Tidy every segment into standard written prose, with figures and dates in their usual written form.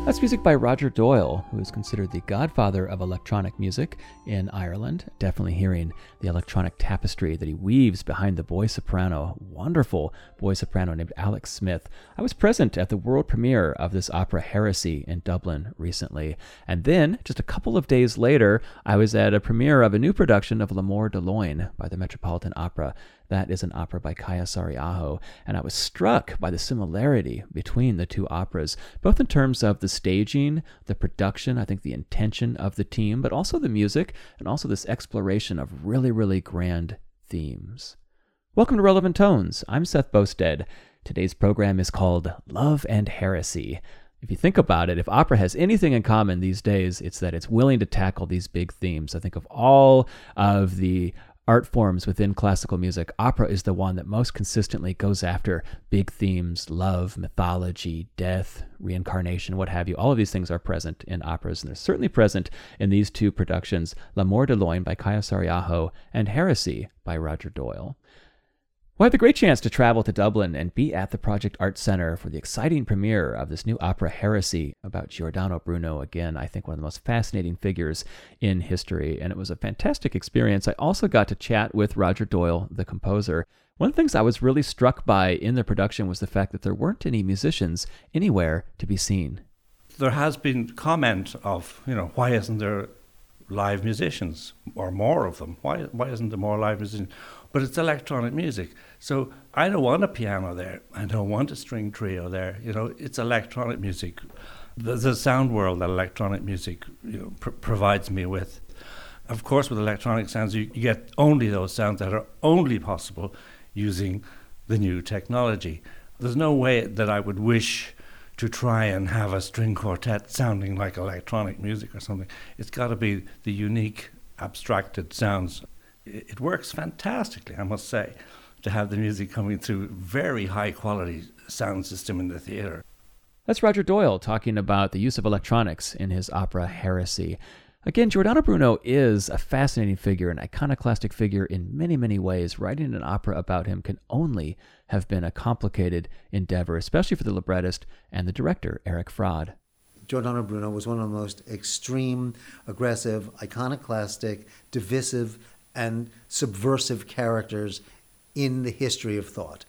That's music by Roger Doyle, who is considered the godfather of electronic music in Ireland. Definitely hearing the electronic tapestry that he weaves behind the boy soprano, wonderful boy soprano named Alex Smith. I was present at the world premiere of this opera Heresy in Dublin recently. And then, just a couple of days later, I was at a premiere of a new production of L'Amour de Loin by the Metropolitan Opera. That is an opera by Kaija Saariaho, and I was struck by the similarity between the two operas, both in terms of the staging, the production, I think the intention of the team, but also the music, and also this exploration of really, really grand themes. Welcome to Relevant Tones. I'm Seth Boustead. Today's program is called Love and Heresy. If you think about it, if opera has anything in common these days, it's that it's willing to tackle these big themes. I think of all of the art forms within classical music, opera is the one that most consistently goes after big themes: love, mythology, death, reincarnation, what have you. All of these things are present in operas, and they're certainly present in these two productions, L'Amour de Loin by Kaija Saariaho and Heresy by Roger Doyle. Well, I had the great chance to travel to Dublin and be at the Project Art Center for the exciting premiere of this new opera Heresy about Giordano Bruno, again, I think one of the most fascinating figures in history, and it was a fantastic experience. I also got to chat with Roger Doyle, the composer. One of the things I was really struck by in the production was the fact that there weren't any musicians anywhere to be seen. There has been comment of, why isn't there live musicians or more of them? Why isn't there more live musicians? But it's electronic music. So I don't want a piano there. I don't want a string trio there. It's electronic music. The sound world that electronic music provides me with. Of course, with electronic sounds, you get only those sounds that are only possible using the new technology. There's no way that I would wish to try and have a string quartet sounding like electronic music or something. It's got to be the unique, abstracted sounds. It works fantastically, I must say, to have the music coming through very high-quality sound system in the theatre. That's Roger Doyle talking about the use of electronics in his opera Heresy. Again, Giordano Bruno is a fascinating figure, an iconoclastic figure in many, many ways. Writing an opera about him can only have been a complicated endeavor, especially for the librettist and the director, Eric Frade. Giordano Bruno was one of the most extreme, aggressive, iconoclastic, divisive, and subversive characters in the history of thought.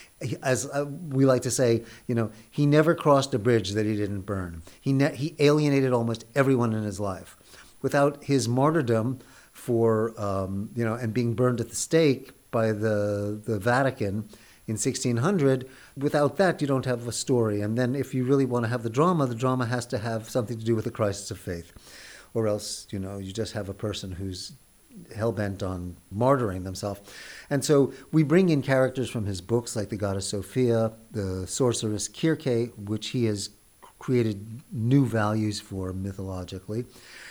As we like to say, he never crossed a bridge that he didn't burn. He alienated almost everyone in his life. Without his martyrdom for, and being burned at the stake by the Vatican in 1600, without that, you don't have a story. And then if you really want to have the drama has to have something to do with the crisis of faith. Or else, you just have a person who's hell-bent on martyring themselves. And so we bring in characters from his books like the goddess Sophia, the sorceress Kirke, which he has created new values for mythologically,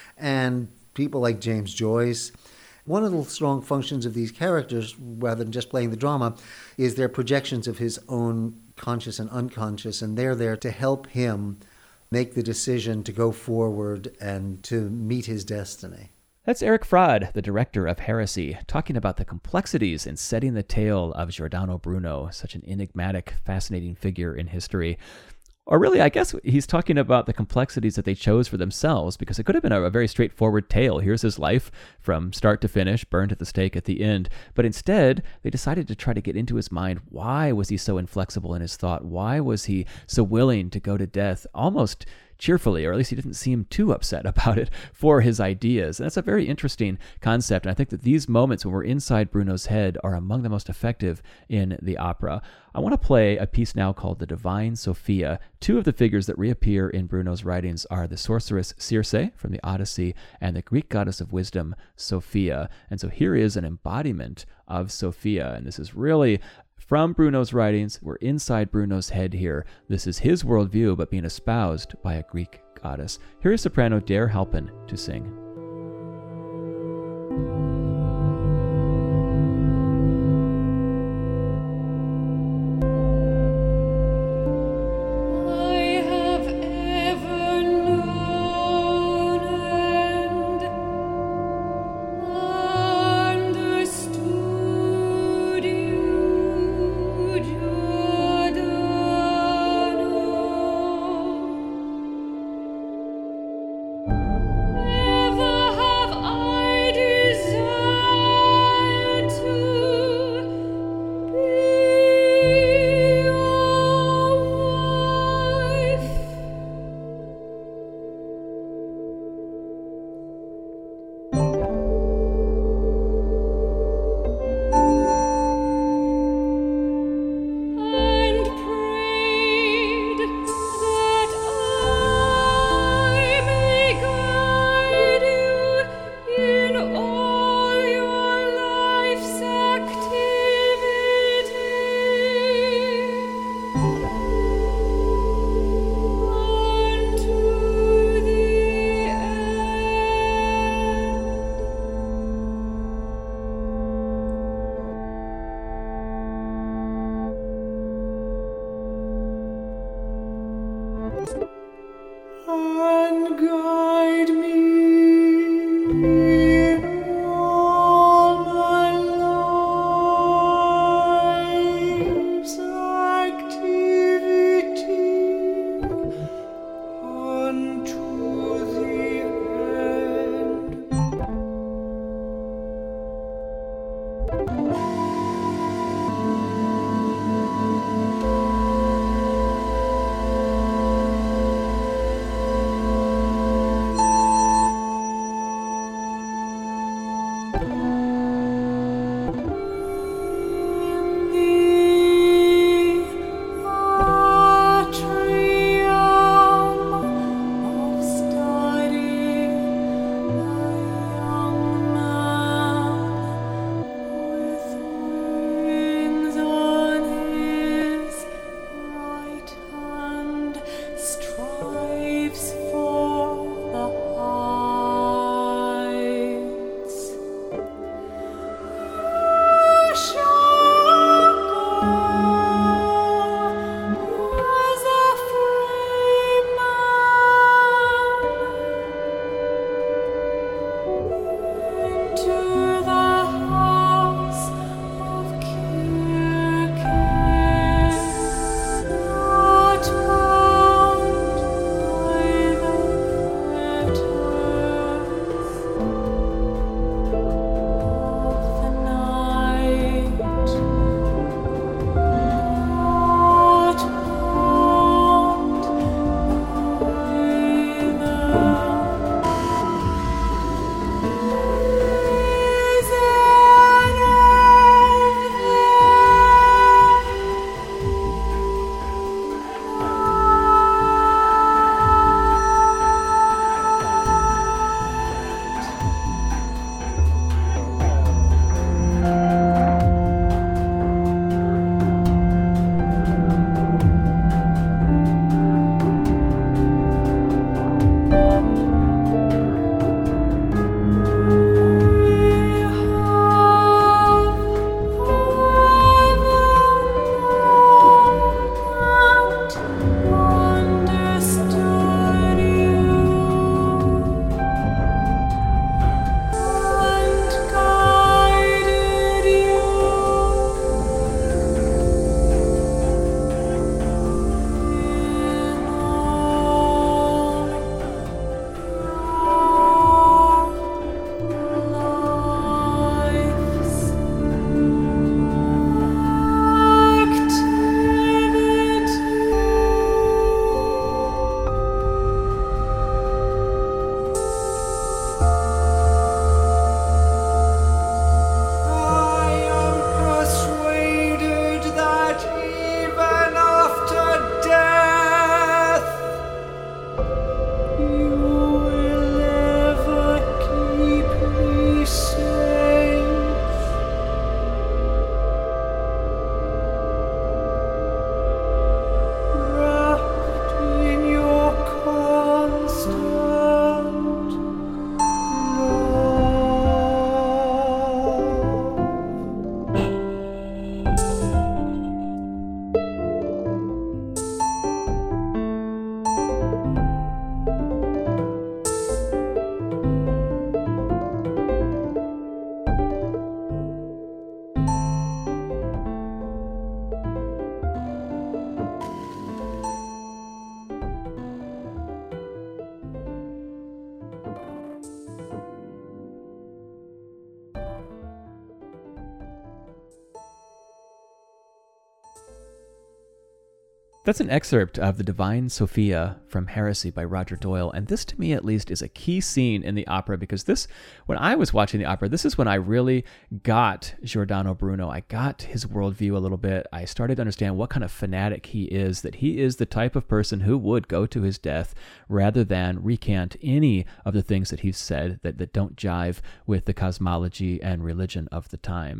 and people like James Joyce. One of the strong functions of these characters, rather than just playing the drama, is their projections of his own conscious and unconscious, and they're there to help him make the decision to go forward and to meet his destiny. That's Eric Frade, the director of Heresy, talking about the complexities in setting the tale of Giordano Bruno, such an enigmatic, fascinating figure in history. Or really, I guess he's talking about the complexities that they chose for themselves, because it could have been a very straightforward tale. Here's his life from start to finish, burned at the stake at the end. But instead, they decided to try to get into his mind. Why was he so inflexible in his thought? Why was he so willing to go to death almost cheerfully, or at least he didn't seem too upset about it, for his ideas. And that's a very interesting concept, and I think that these moments when we're inside Bruno's head are among the most effective in the opera. I want to play a piece now called The Divine Sophia. Two of the figures that reappear in Bruno's writings are the sorceress Circe from the Odyssey and the Greek goddess of wisdom, Sophia. And so here is an embodiment of Sophia, and this is really from Bruno's writings. We're inside Bruno's head here. This is his worldview, but being espoused by a Greek goddess. Here is soprano Dare Halpin to sing. and guide me in all my life's activity unto the end. Strives for the heights. Shall go as a free man into the house of Kirkin, not bound by the fetters of the night, not bound by the understood you and guided you in all life's I am persuaded that even after death, you will ever keep me safe. Wrapped in your constant That's an excerpt of The Divine Sophia from Heresy by Roger Doyle, and this, to me at least, is a key scene in the opera, because this, when I was watching the opera, this is when I really got Giordano Bruno. I got his worldview a little bit. I started to understand what kind of fanatic he is, that he is the type of person who would go to his death rather than recant any of the things that he's said that don't jive with the cosmology and religion of the time.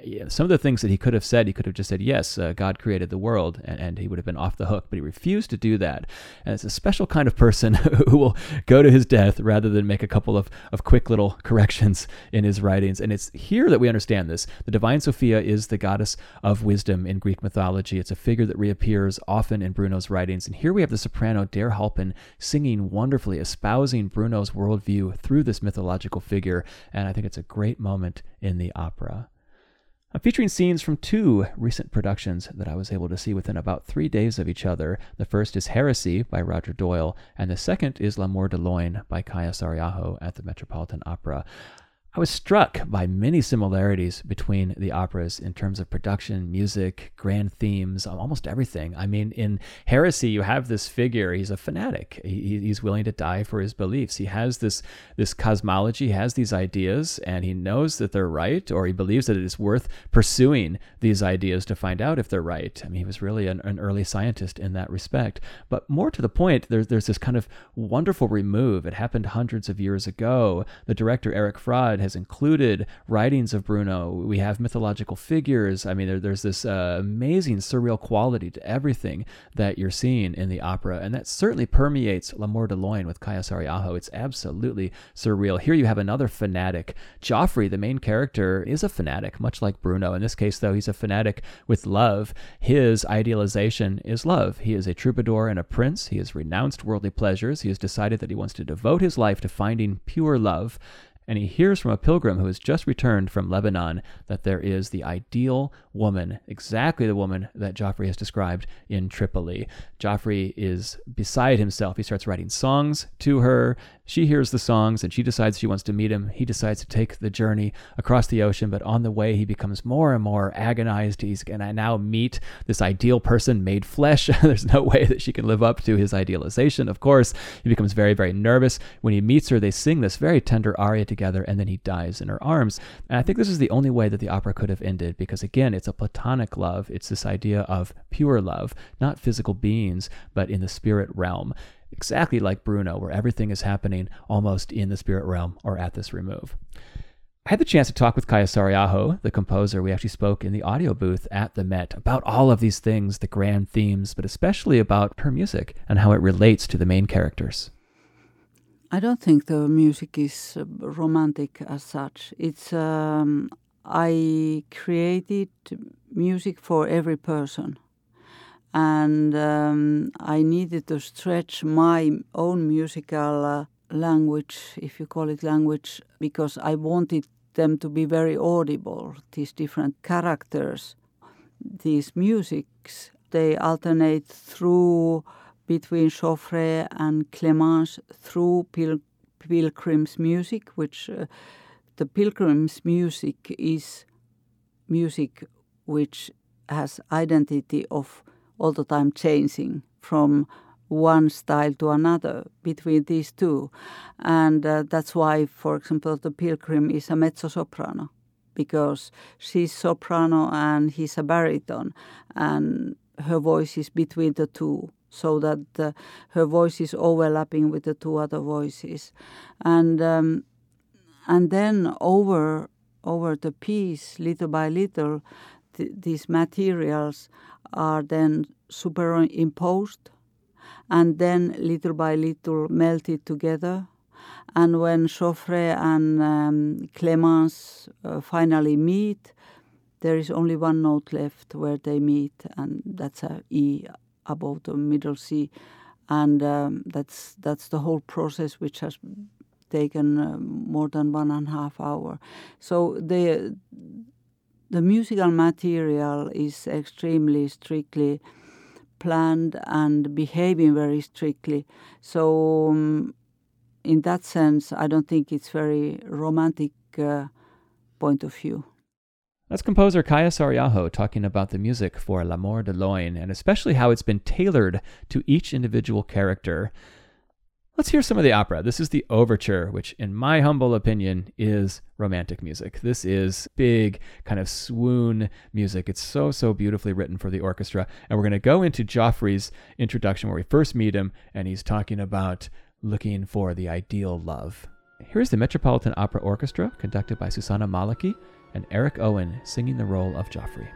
some of the things that he could have said, he could have just said, yes, God created the world, and he would have been off the hook, but he refused to do that. And it's a special kind of person who will go to his death rather than make a couple of quick little corrections in his writings. And it's here that we understand this. The Divine Sophia is the goddess of wisdom in Greek mythology. It's a figure that reappears often in Bruno's writings. And here we have the soprano Der Halpin singing wonderfully, espousing Bruno's worldview through this mythological figure. And I think it's a great moment in the opera. I'm featuring scenes from 2 recent productions that I was able to see within about 3 days of each other. The first is Heresy by Roger Doyle, and the second is L'Amour de Loin by Kaija Saariaho at the Metropolitan Opera. I was struck by many similarities between the operas in terms of production, music, grand themes, almost everything. I mean, in Heresy, you have this figure. He's a fanatic. He's willing to die for his beliefs. He has this cosmology, he has these ideas, and he knows that they're right, or he believes that it is worth pursuing these ideas to find out if they're right. I mean, he was really an early scientist in that respect. But more to the point, there's this kind of wonderful remove. It happened hundreds of years ago. The director, Eric Frade, has included writings of Bruno. We have mythological figures. I mean, there's this amazing surreal quality to everything that you're seeing in the opera, and that certainly permeates L'Amour de Loin with Kaija Saariaho. It's absolutely surreal. Here you have another fanatic. Joffrey, the main character, is a fanatic, much like Bruno. In this case, though, he's a fanatic with love. His idealization is love. He is a troubadour and a prince. He has renounced worldly pleasures. He has decided that he wants to devote his life to finding pure love. And he hears from a pilgrim who has just returned from Lebanon that there is the ideal woman, exactly the woman that Joffrey has described in Tripoli. Joffrey is beside himself. He starts writing songs to her. She hears the songs and she decides she wants to meet him. He decides to take the journey across the ocean, but on the way he becomes more and more agonized. He's going to now meet this ideal person made flesh. There's no way that she can live up to his idealization, of course. He becomes very, very nervous. When he meets her, they sing this very tender aria together, and then he dies in her arms. And I think this is the only way that the opera could have ended, because again, it's a platonic love. It's this idea of pure love, not physical beings, but in the spirit realm. Exactly like Bruno, where everything is happening almost in the spirit realm or at this remove. I had the chance to talk with Kaija Saariaho, the composer. We actually spoke in the audio booth at the Met about all of these things, the grand themes, but especially about her music and how it relates to the main characters. I don't think the music is romantic as such. It's I created music for every person. And I needed to stretch my own musical language, if you call it language, because I wanted them to be very audible, these different characters. These musics, they alternate through between Joffre and Clémence through Pilgrim's music, which the Pilgrim's music is music which has identity of all the time changing from one style to another between these two. And that's why, for example, the Pilgrim is a mezzo-soprano, because she's soprano and he's a baritone, and her voice is between the two, so that her voice is overlapping with the two other voices. And then over the piece, little by little, these materials are then superimposed and then little by little melted together. And when Joffre and Clémence finally meet, there is only one note left where they meet, and that's a E above the middle C. And that's the whole process, which has taken more than 1.5 hours. So the musical material is extremely strictly planned and behaving very strictly. So in that sense, I don't think it's very romantic point of view. That's composer Kaija Saariaho talking about the music for L'Amour de Loin, and especially how it's been tailored to each individual character. Let's hear some of the opera. This is the overture, which in my humble opinion is romantic music. This is big kind of swoon music. It's so beautifully written for the orchestra. And we're going to go into Joffrey's introduction where we first meet him, and he's talking about looking for the ideal love. Here's the Metropolitan Opera Orchestra, conducted by Susanna Malachy, and Eric Owen singing the role of Joffrey.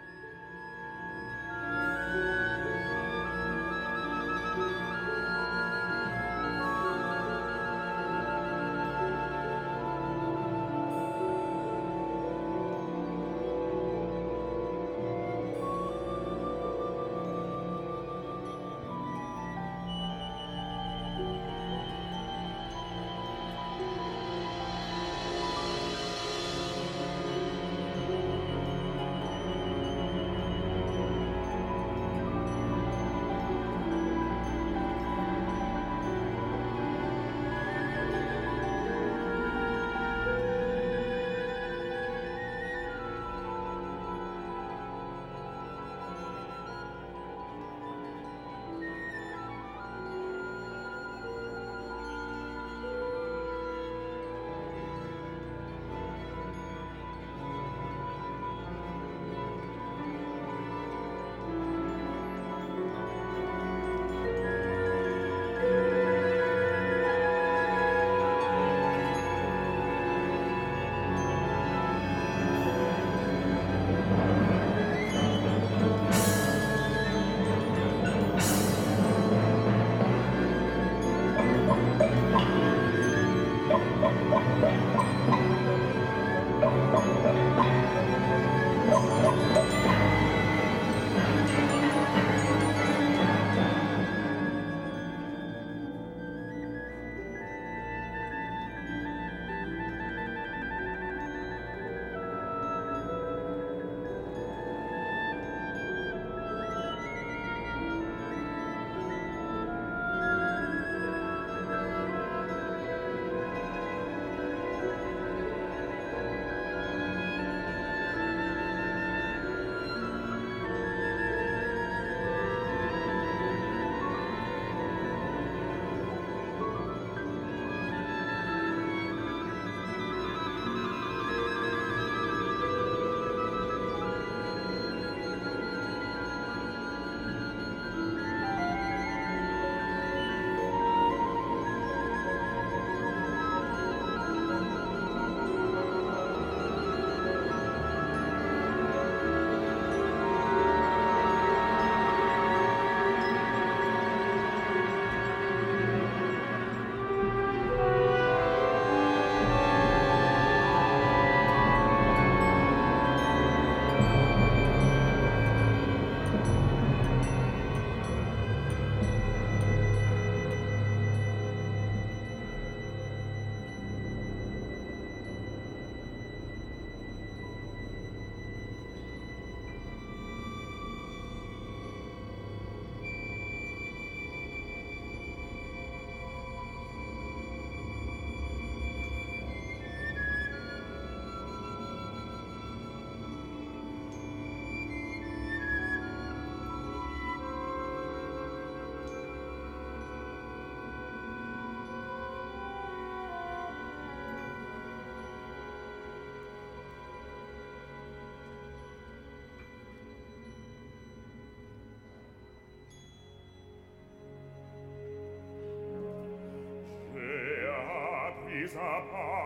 a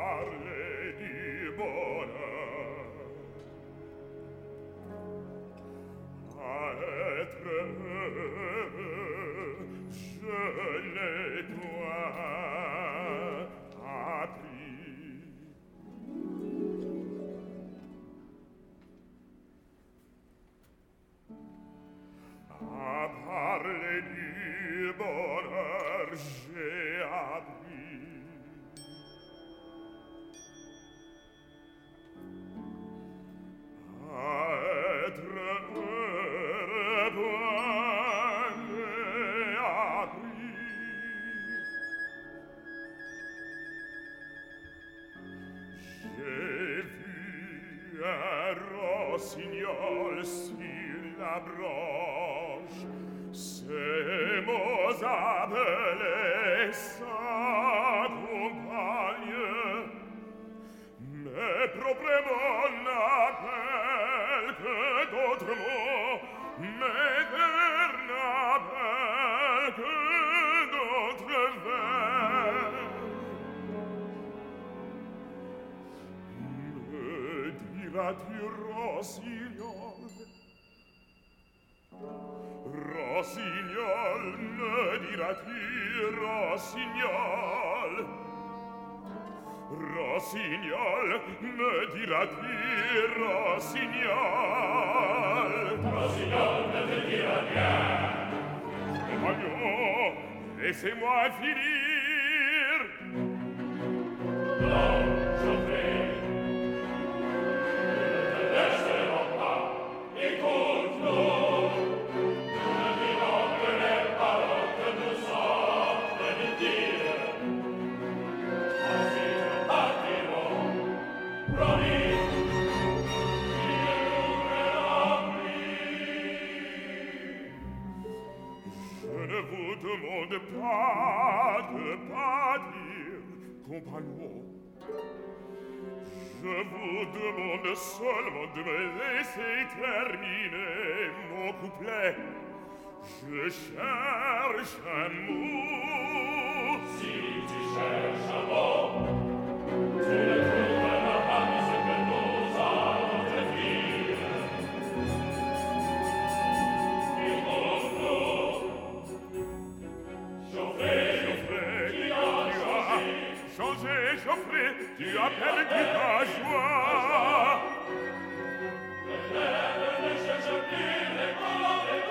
parle di bonheur à être heureux, je l'ai toi appris. À parler du bonheur, j'ai appris. Rossignol sur la branche, ces mots appelés sa compagne, mais proprement n'appelle que d'autres mots, mais vers n'appelle que d'autres vers. Me diras-tu rossignol? Rossignol, me diras-tu rossignol? Rossignol, me diras-tu rossignol? Rossignol, ne te dira rien. Compagnon, laissez-moi finir. Non, je vais. Ne te laisserons pas. Écoute-nous. Ne dirons que les paroles que nous sommes venus dire. Ensuite, nous partirons. Promis. Je ne vous demande pas de partir, compagnon. Je vous demande seulement de me laisser terminer mon couplet. Je cherche un mot. Si tu cherches un mot, tu ne trouveras pas ce que nous allons te dire. Geoffrey, tu as perdu ta joie. Peut-être ne cherche plus les corps et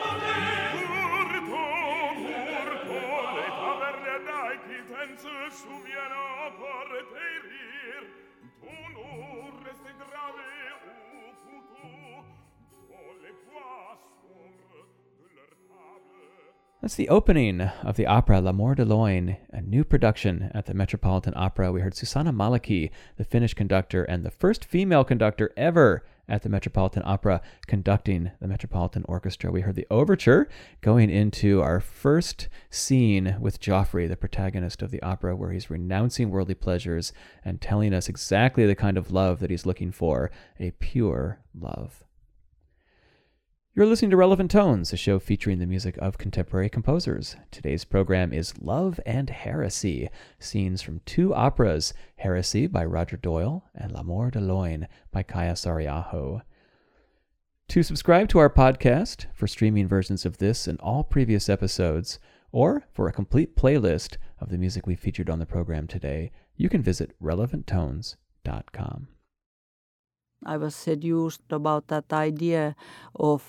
pourtant, les tavernes qui t'en se souviennent encore tes rires. Ton nom reste gravé au couteau dans les bois sombres de leur table. That's the opening of the opera L'Amour de Loin, a new production at the Metropolitan Opera. We heard Susanna Malaki, the Finnish conductor and the first female conductor ever at the Metropolitan Opera, conducting the Metropolitan Orchestra. We heard the overture going into our first scene with Geoffrey, the protagonist of the opera, where he's renouncing worldly pleasures and telling us exactly the kind of love that he's looking for, a pure love. You're listening to Relevant Tones, a show featuring the music of contemporary composers. Today's program is Love and Heresy, scenes from two operas, Heresy by Roger Doyle and L'Amour de Loin by Kaija Saariaho. To subscribe to our podcast for streaming versions of this and all previous episodes, or for a complete playlist of the music we featured on the program today, you can visit relevanttones.com. I was seduced about that idea of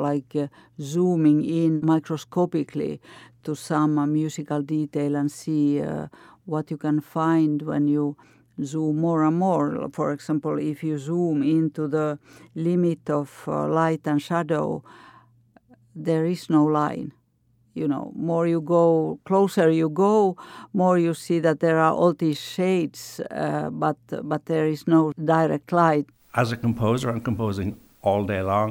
zooming in microscopically to some musical detail and see what you can find when you zoom more and more. For example, if you zoom into the limit of light and shadow, there is no line. You know, more you go, closer you go, more you see that there are all these shades, but there is no direct light. As a composer, I'm composing all day long,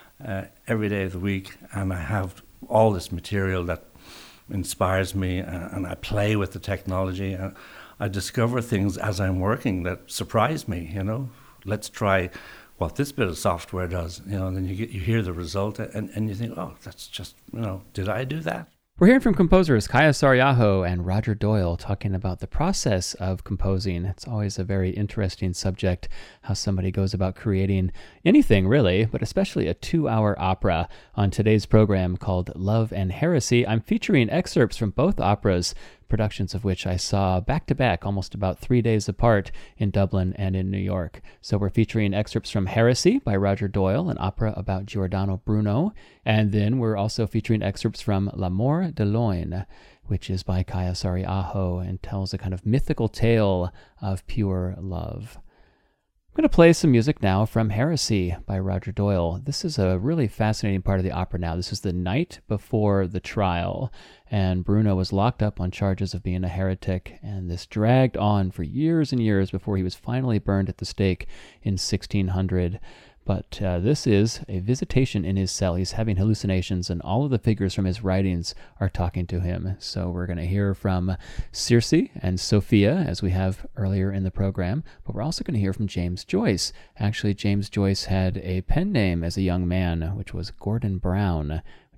every day of the week, and I have all this material that inspires me, and I play with the technology. I discover things as I'm working that surprise me, you know. Let's try what this bit of software does, you know, and then you hear the result, and you think, oh, that's just, you know, did I do that? We're hearing from composers Kaija Saariaho and Roger Doyle talking about the process of composing. It's always a very interesting subject, how somebody goes about creating anything really, but especially a 2-hour opera. On today's program called Love and Heresy, I'm featuring excerpts from both operas, productions of which I saw back-to-back, almost about 3 days apart, in Dublin and in New York. So we're featuring excerpts from Heresy by Roger Doyle, an opera about Giordano Bruno, and then we're also featuring excerpts from L'Amour de Loin, which is by Kaija Saariaho and tells a kind of mythical tale of pure love. I'm going to play some music now from Heresy by Roger Doyle. This is a really fascinating part of the opera now. This is the night before the trial, and Bruno was locked up on charges of being a heretic, and this dragged on for years and years before he was finally burned at the stake in 1600. But this is a visitation in his cell. He's having hallucinations, and all of the figures from his writings are talking to him. So we're going to hear from Circe and Sophia, as we have earlier in the program, but we're also going to hear from James Joyce. Actually, James Joyce had a pen name as a young man, which was Gordon Brown,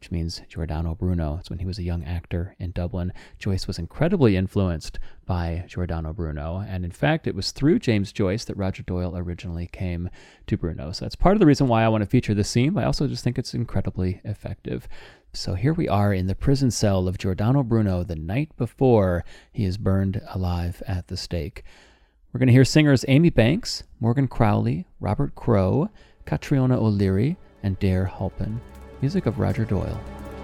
which means Giordano Bruno. It's when he was a young actor in Dublin. Joyce was incredibly influenced by Giordano Bruno, and in fact, it was through James Joyce that Roger Doyle originally came to Bruno. So that's part of the reason why I want to feature this scene, but I also just think it's incredibly effective. So here we are in the prison cell of Giordano Bruno the night before he is burned alive at the stake. We're going to hear singers Amy Banks, Morgan Crowley, Robert Crow, Catriona O'Leary, and Dare Halpin. Music of Roger Doyle.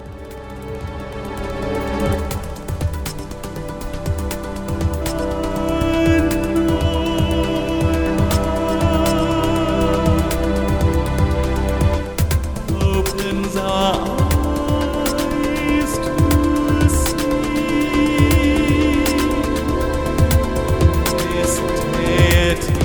Opens our eyes to see this deity,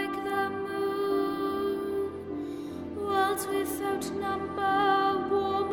without number, warm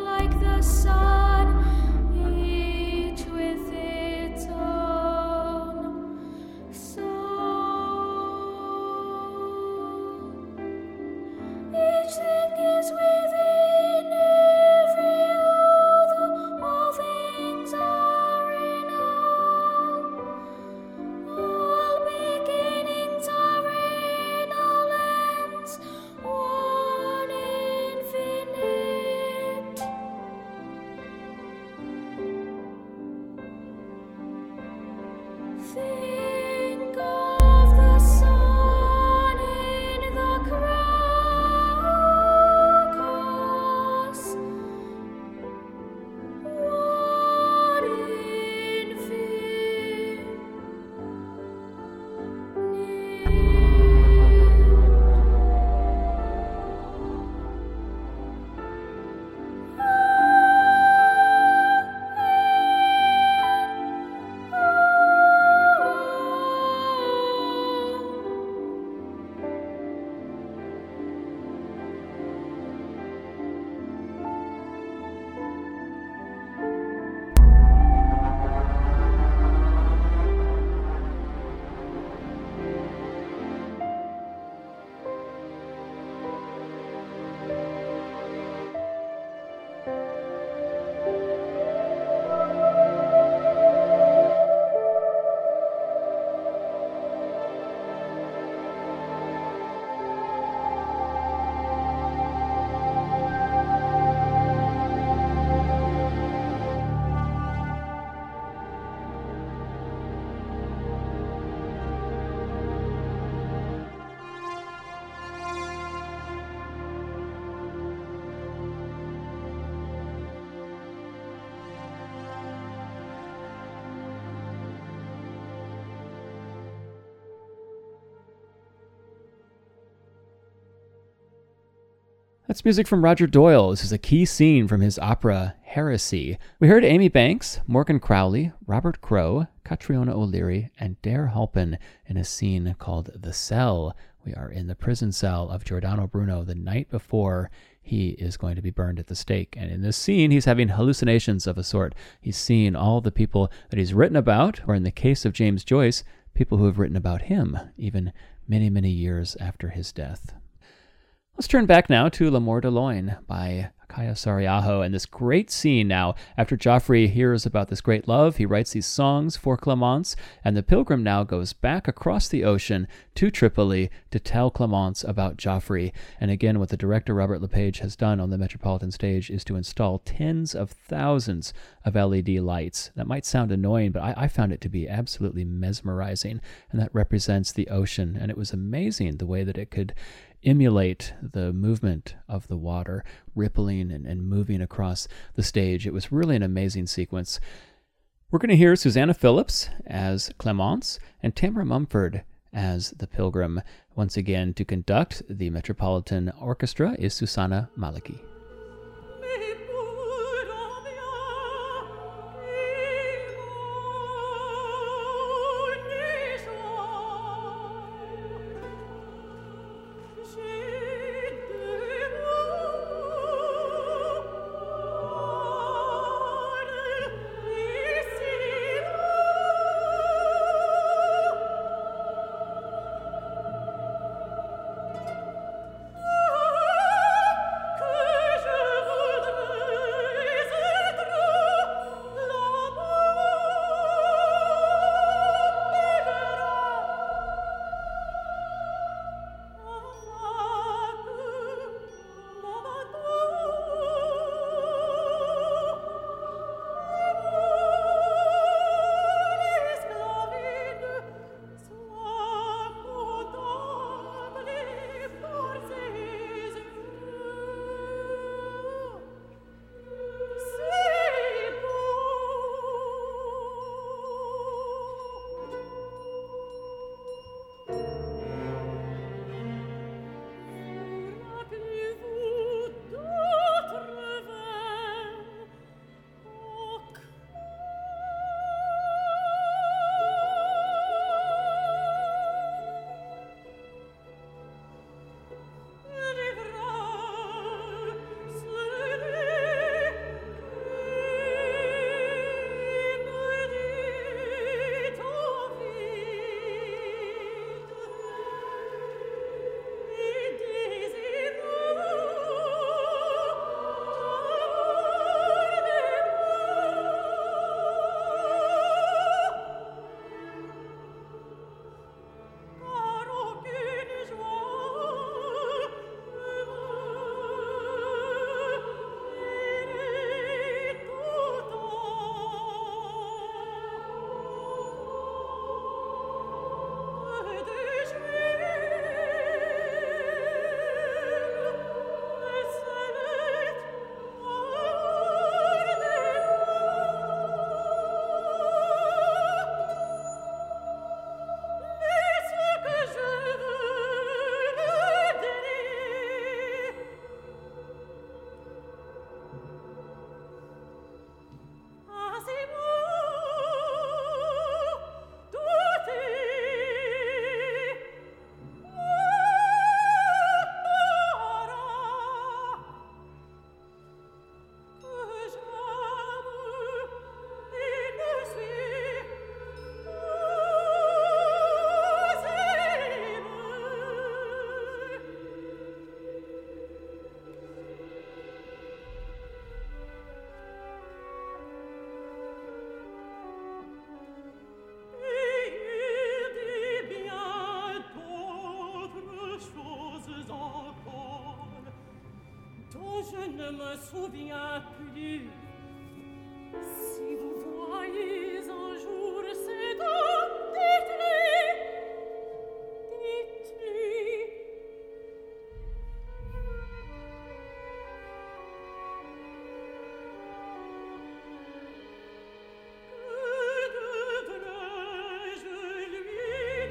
That's music from Roger Doyle. This is a key scene from his opera Heresy. We heard Amy Banks, Morgan Crowley, Robert Crow, Catriona O'Leary, and Dare Halpin in a scene called The Cell. We are in the prison cell of Giordano Bruno the night before he is going to be burned at the stake. And in this scene, he's having hallucinations of a sort. He's seeing all the people that he's written about, or in the case of James Joyce, people who have written about him, even many, many years after his death. Let's turn back now to L'Amour de Loin by Kaya Sariaho, and this great scene now. After Joffrey hears about this great love, he writes these songs for Clemence, and the pilgrim now goes back across the ocean to Tripoli to tell Clemence about Joffrey. And again, what the director Robert Lepage has done on the Metropolitan stage is to install tens of thousands of LED lights. That might sound annoying, but I found it to be absolutely mesmerizing, and that represents the ocean. And it was amazing the way that it could emulate the movement of the water, rippling and moving across the stage. It was really an amazing sequence. We're going to hear Susanna Phillips as Clemence and Tamara Mumford as the pilgrim. Once again, to conduct the Metropolitan Orchestra is Susanna Maliki.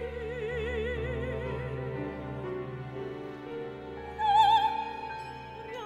Rien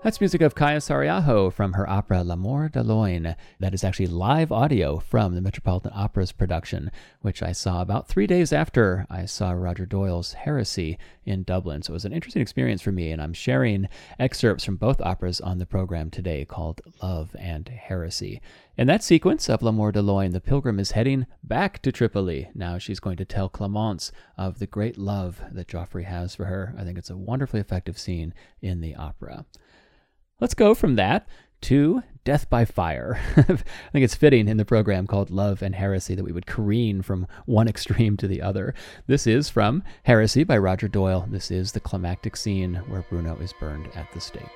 That's music of Kaya Sariaho from her opera L'Amour de Loin. That is actually live audio from the Metropolitan Opera's production, which I saw about 3 days after I saw Roger Doyle's Heresy in Dublin. So it was an interesting experience for me, and I'm sharing excerpts from both operas on the program today called Love and Heresy. In that sequence of L'Amour de Loin, the pilgrim is heading back to Tripoli. Now she's going to tell Clemence of the great love that Joffrey has for her. I think it's a wonderfully effective scene in the opera. Let's go from that to Death by Fire. I think it's fitting in the program called Love and Heresy that we would careen from one extreme to the other. This is from Heresy by Roger Doyle. This is the climactic scene where Bruno is burned at the stake.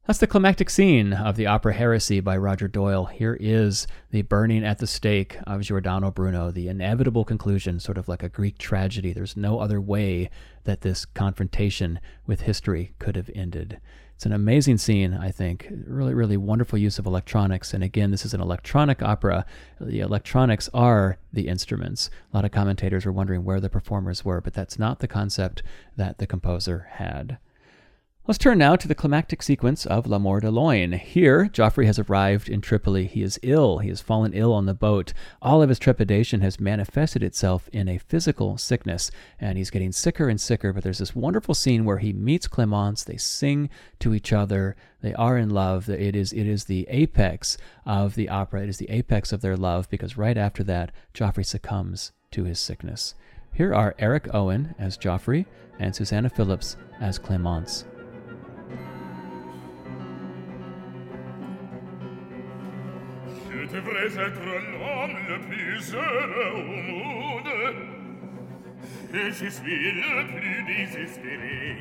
That's the climactic scene of the opera Heresy by Roger Doyle. Here is the burning at the stake of Giordano Bruno, the inevitable conclusion, sort of like a Greek tragedy. There's no other way that this confrontation with history could have ended. It's an amazing scene, I think. Really, really wonderful use of electronics. And again, this is an electronic opera. The electronics are the instruments. A lot of commentators were wondering where the performers were, but that's not the concept that the composer had. Let's turn now to the climactic sequence of La Mort de Loin. Here, Joffrey has arrived in Tripoli. He is ill. He has fallen ill on the boat. All of his trepidation has manifested itself in a physical sickness, and he's getting sicker and sicker. But there's this wonderful scene where he meets Clemence. They sing to each other. They are in love. It is the apex of the opera. It is the apex of their love, because right after that, Joffrey succumbs to his sickness. Here are Eric Owen as Joffrey and Susanna Phillips as Clemence. Je devrais être l'homme le plus heureux au monde, et je suis le plus désespéré.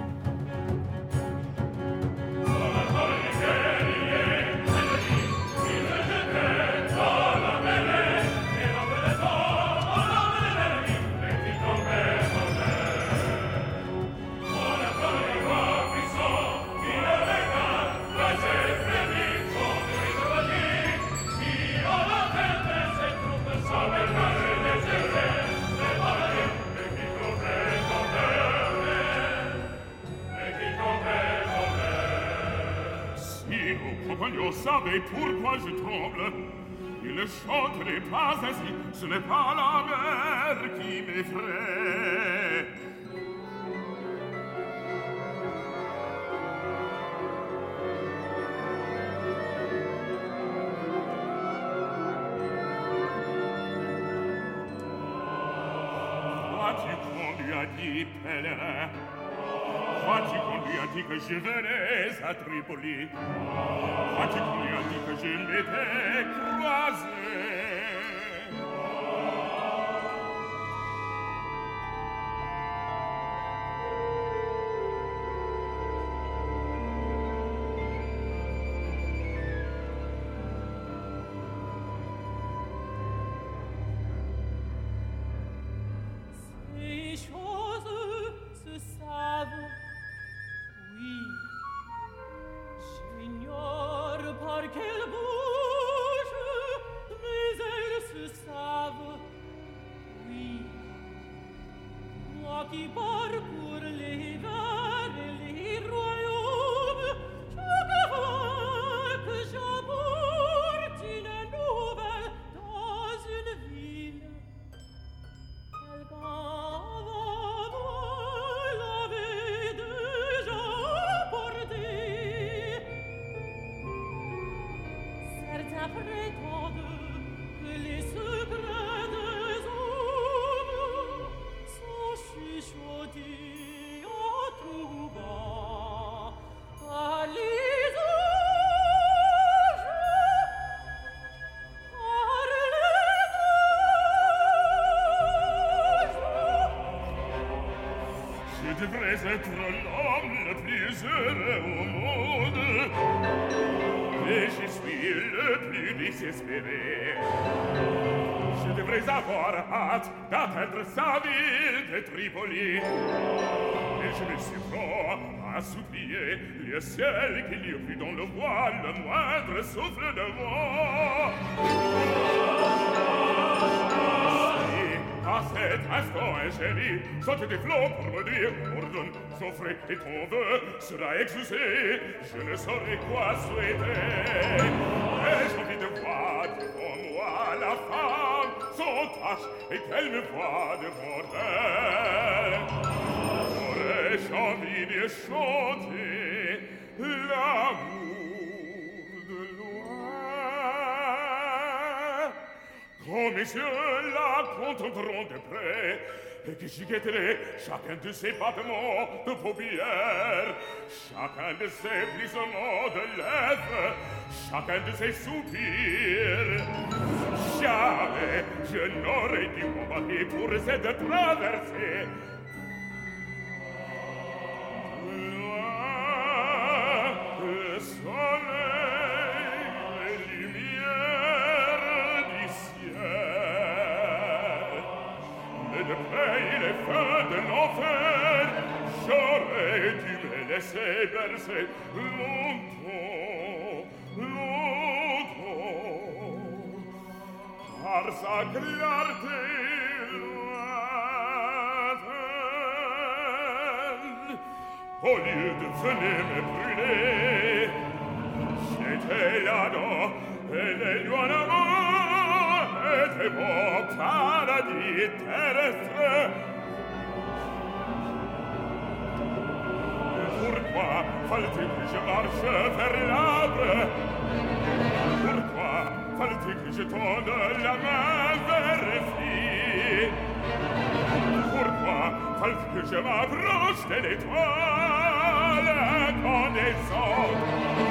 Vous savez pourquoi je tremble? Il ne chanterait pas ainsi, ce n'est pas la mer qui m'effraie. Crois-tu qu'on lui a dit pèlerin? Crois-tu qu'on lui a dit que je venais à Tripoli? Crois-tu qu'on lui a dit que je m'étais croisé? Ces choses se savent. Oui, j'ignore par quelle bouche, mais elles se savent. Oui, moi qui parcours les vers et les royaumes, chaque fois que j'apporte une nouvelle dans une ville, quelqu'un l'avait déjà porté. Certains prétendent que les secrets des hommes sont chuchotés en tout bas par les anges, par les anges. Je devrais être l'homme le plus heureux au monde, et je suis le plus désespéré. Je devrais avoir hâte d'atteindre sa ville de Tripoli, et je me surprends à supplier le ciel qu'il y ait plus dans le voile le moindre souffle de vent. À cet instant ingénie, saute des flots pour me dire ordonne, s'offre et ton vœu sera exaucé. Je ne saurais quoi souhaiter. Et j'ai envie de voir devant moi la femme sans tache et qu'elle me voit devant elle. J'aurais envie de chanter l'amour de loin. Quand mes yeux la contempleront de près, et que j'y guetterai chacun de ses battements de paupières, chacun de ses plissements de lèvres, chacun de ses soupirs, jamais je n'aurais dû combattre pour cette traversée. Loin, soleil, les lumières du ciel, mais de près les feux de l'enfer, j'aurais dû me laisser bercer longtemps, longtemps, par sa clarté lointaine. Au lieu de venir me brûler, j'étais là-dedans, et les lieux en amour étaient mon paradis terrestre. Pourquoi fallait-il que je marche vers l'arbre? Pourquoi fallait-il que je tende la main vers les filles? Pourquoi fallait-il que je m'approche de l'étoile incandescente?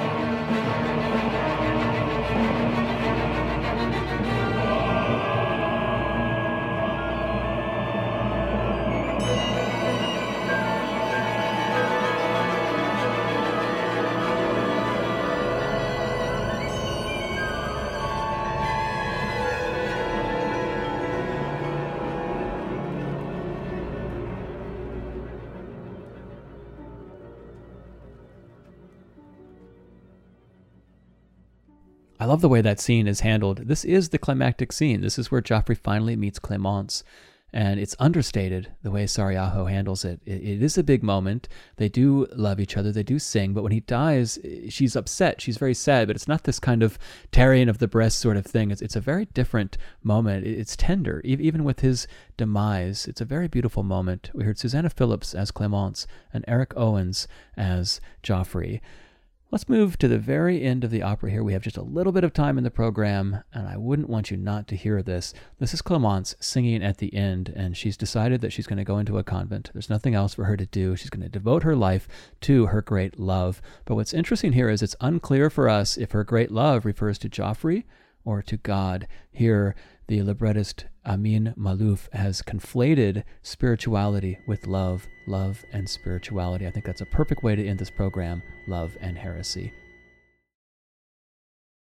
I love the way that scene is handled. This is the climactic scene. This is where Joffrey finally meets Clemence. And it's understated the way Sarajevo handles it. It is a big moment. They do love each other. They do sing. But when he dies, she's upset. She's very sad. But it's not this kind of tearing of the breast sort of thing. It's a very different moment. It's tender. Even with his demise, it's a very beautiful moment. We heard Susanna Phillips as Clemence and Eric Owens as Joffrey. Let's move to the very end of the opera here. We have just a little bit of time in the program, and I wouldn't want you not to hear this. This is Clemence singing at the end, and she's decided that she's going to go into a convent. There's nothing else for her to do. She's going to devote her life to her great love. But what's interesting here is it's unclear for us if her great love refers to Joffrey or to God. Here, the librettist Amin Maalouf has conflated spirituality with love and spirituality. I think that's a perfect way to end this program, Love and Heresy.